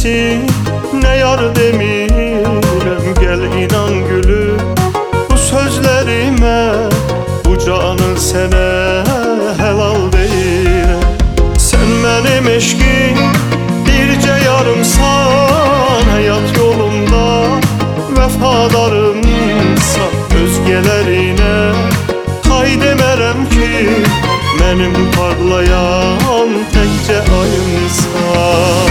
özgesi ne yar demirəm. Gel inan gülüm bu sözlerime, bu canın sənə helal deyirəm. Sen benim eşqim bircə yarımsan, hayat yolumda vəfadarımsan. Özgələrinə hay demərəm ki, mənim parlayan təkcə ayımsan.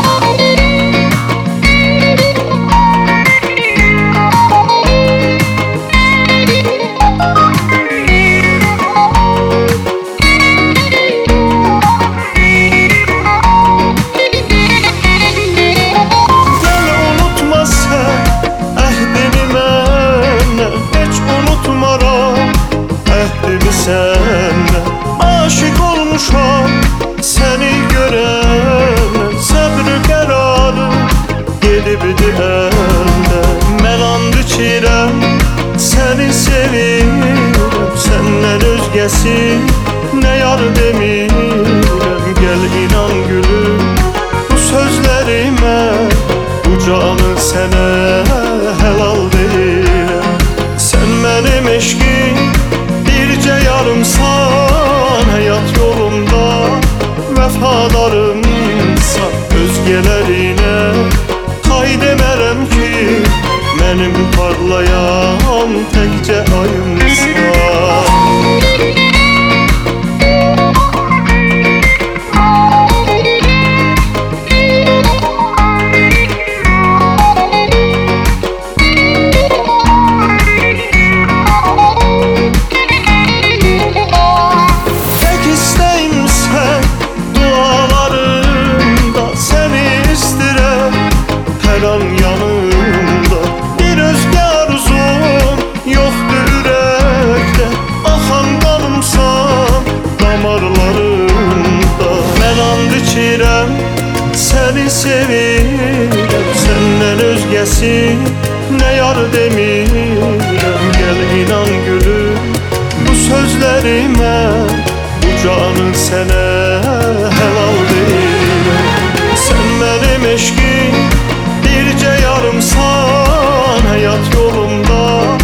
Sənə aşık olmuşam, səni görəndən səbr qərarı gedibdi əldən. Mən and içirəm, səni sevirəm, səndən özgəsi nə yar demirəm. Gəl inan gülüm bu sözlərimə, bu canı sənə helal deyirəm. Sən mənim eşqim bircə yarımsan, hayat yolumda vəfadarımsan. Özgələrinə hay demərəm ki, mənim parlayan təkcə ayımsan. Yanımda bir özgə arzum yoxdur ürəkdə, axan qanımsan damarlarımda. Mən and içirəm, səni sevirəm, səndən özgəsi nə yar demirəm. Gəl inan gülüm bu sözlərimə, bu canın sənə helal deyirəm. Sən mənim eşqim bircə yarımsan, hayat yolumda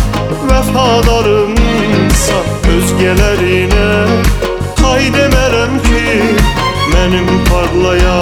vəfadarımsan. Özgələrinə hay demərəm ki, mənim parlayan